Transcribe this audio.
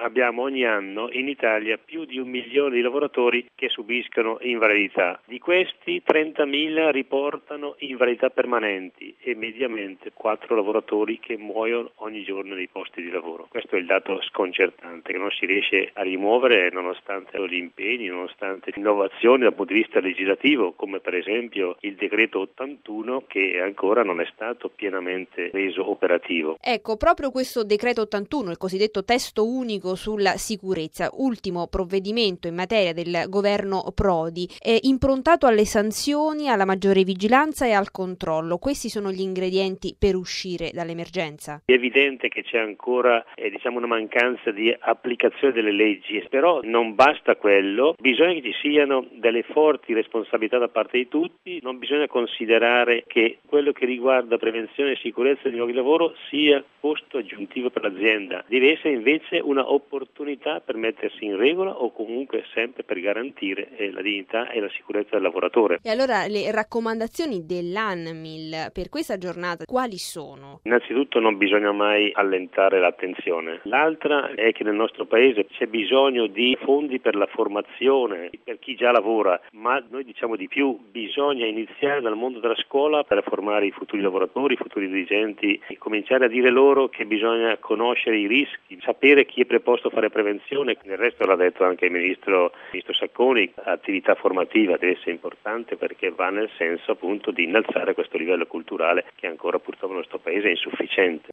abbiamo ogni anno in Italia più di 1 milione di lavoratori che subiscono invalidità. Di questi 30.000 riportano invalidità permanenti e mediamente 4 lavoratori che muoiono ogni giorno nei posti di lavoro. Questo è il dato sconcertante che non si riesce a rimuovere nonostante gli impegni, nonostante innovazioni dal punto di vista legislativo, come per esempio il decreto 81 che ancora non è stato pienamente reso operativo. Ecco, proprio questo decreto 81, il cosiddetto testo unico sulla sicurezza, ultimo provvedimento in materia del governo Prodi, è improntato alle sanzioni, alla maggiore vigilanza e al controllo. Questi sono gli ingredienti per uscire dall'emergenza? È evidente che c'è ancora una mancanza di applicazione delle leggi, però non basta quello, bisogna che ci siano delle forti responsabilità da parte di tutti, non bisogna considerare che quello che riguarda prevenzione e sicurezza dei luoghi di lavoro sia costo aggiuntivo per l'azienda, deve essere invece una opportunità per mettersi in regola o comunque sempre per garantire la dignità e la sicurezza del lavoratore. E allora le raccomandazioni dell'ANMIL per questa giornata quali sono? Innanzitutto non bisogna mai allentare l'attenzione. L'altra è che nel nostro paese c'è bisogno di fondi per la formazione, per chi già lavora, ma noi diciamo di più, bisogna iniziare dal mondo della scuola per formare i futuri lavoratori, i futuri dirigenti e cominciare a dire loro che bisogna conoscere i rischi, sapere chi è preposto a fare prevenzione. Del resto l'ha detto anche il ministro Sacconi, l'attività formativa deve essere importante perché va nel senso appunto di innalzare questo livello culturale che ancora purtroppo nel nostro paese è insufficiente.